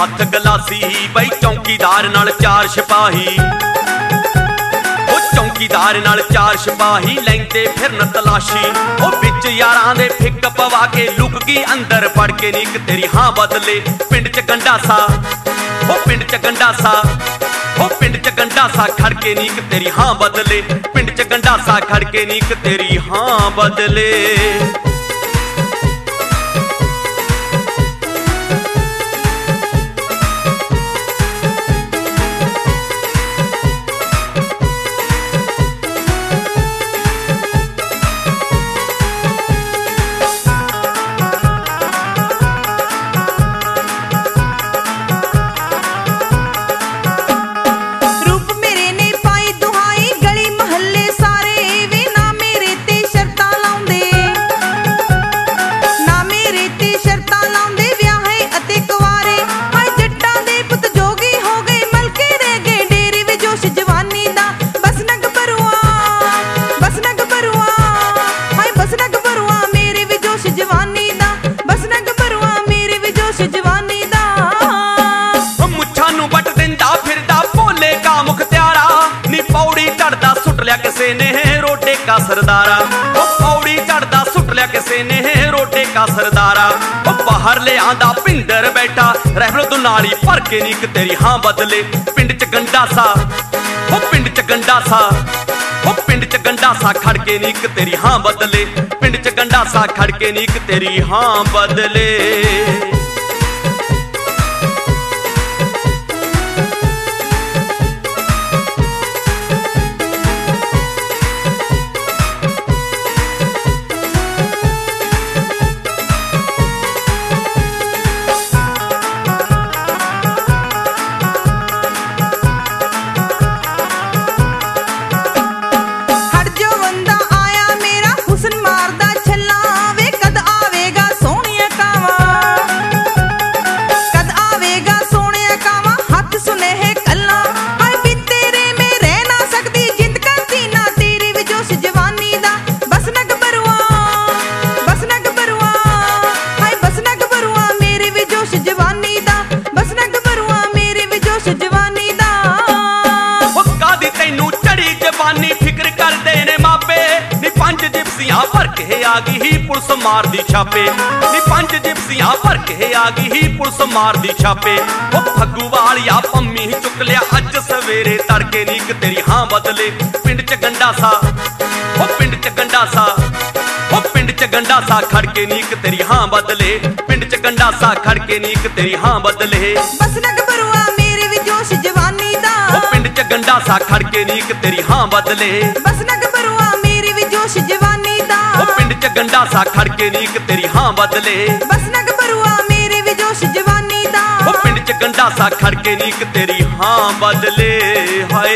हथ गलासी बई चौकीदार नाल चार सिपाही। ओ चौकीदार नाल चार सिपाही लैंदे फिरन तलाशी। ओ बिच यारां दे फिक पवा के लुक गई अंदर पड़ के नी एक तेरी हां बदले। पिंड च गंडासा ओ पिंड च गंडासा ओ पिंड च गंडासा खड़ के नी एक तेरी हां बदले। पिंड च गंडासा खड़ के नी एक तेरी हां बदले। किसे ने रोटे का सरदारा ओ पौड़ी चढ़दा सुट लिया किसे ने रोटे का सरदारा। ओ बाहर ले आंदा पिंडर बैठा रहलो तू नाली भर के नी तेरी हां बदले। पिंड च गंडासा ओ पिंड च गंडासा ओ पिंड च गंडासा खड़ के नी तेरी हां बदले। पिंड च गंडासा खड़ के नी तेरी हां बदले। भर के आ गई ही पुलिस मार दी छापे नी। 5 जिप्सियां भर के आ गई ही पुलिस मार दी छापे। ओ फग्गू वालिया पम्मी चुक लिया अज सवेरे तड़के नी तेरी हां बदले। पिंड च गंडासा ओ पिंड च गंडासा ओ पिंड च गंडासा खड़ के नी तेरी हां बदले। पिंड च गंडासा खड़ के नी तेरी हां बदले। बस नग बरुआ मेरे भी जोश जवानी दा ओ पिंड च गंडासा खड़ के नी तेरी हां बदले। बस नग बरुआ मेरे भी जोश जवानी दा ओ पिंड च गंडासा खड़ के नी तेरी हां बदले। बस नग बरुआ मेरे भी जोश जवानी दा ओ पिंड च गंडासा खड़ के नी तेरी हां बदले। हाय